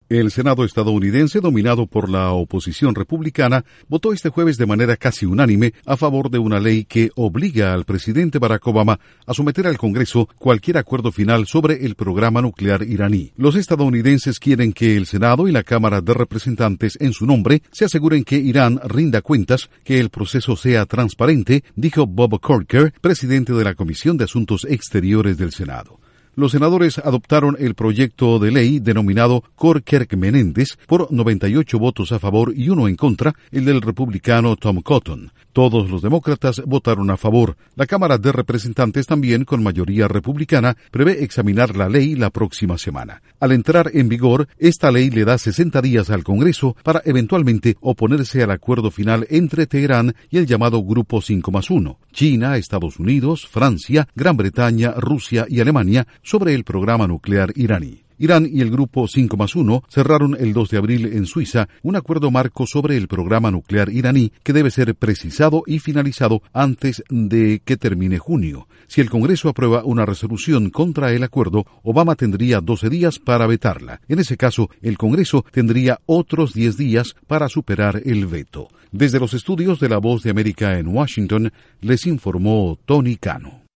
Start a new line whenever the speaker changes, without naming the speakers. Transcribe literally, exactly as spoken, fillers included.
El Senado estadounidense, dominado por la oposición republicana, votó este jueves de manera casi unánime a favor de una ley que obliga al presidente Barack Obama a someter al Congreso cualquier acuerdo final sobre el programa nuclear iraní. Los estadounidenses quieren que el Senado y la Cámara de Representantes, en su nombre, se aseguren que Irán rinda cuentas, que el proceso sea transparente, dijo Bob Corker, presidente de la Comisión de Asuntos Exteriores del Senado. Los senadores adoptaron el proyecto de ley denominado Corker-Menéndez por noventa y ocho votos a favor y uno en contra, el del republicano Tom Cotton. Todos los demócratas votaron a favor. La Cámara de Representantes, también con mayoría republicana, prevé examinar la ley la próxima semana. Al entrar en vigor, esta ley le da sesenta días al Congreso para eventualmente oponerse al acuerdo final entre Teherán y el llamado Grupo cinco más uno, China, Estados Unidos, Francia, Gran Bretaña, Rusia y Alemania, sobre el programa nuclear iraní. Irán y el Grupo cinco más uno cerraron el dos de abril en Suiza un acuerdo marco sobre el programa nuclear iraní que debe ser precisado y finalizado antes de que termine junio. Si el Congreso aprueba una resolución contra el acuerdo, Obama tendría doce días para vetarla. En ese caso, el Congreso tendría otros diez días para superar el veto. Desde los estudios de La Voz de América en Washington, les informó Tony Cano.